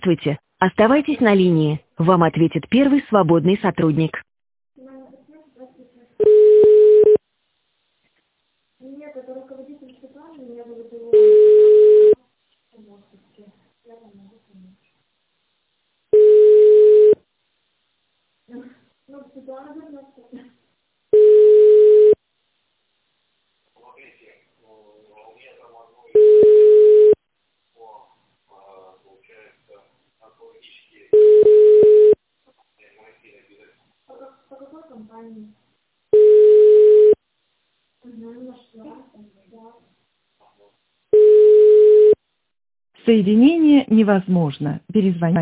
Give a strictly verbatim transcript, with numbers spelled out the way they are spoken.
Здравствуйте. Оставайтесь на линии. Вам ответит первый свободный сотрудник. Нет, это руководитель Светлана, меня зовут Илона. Я вам могу помочь. Ну, Светлана вернется. По, как- по какой компании? Угу, нашла. Да. Соединение невозможно. Перезвонить.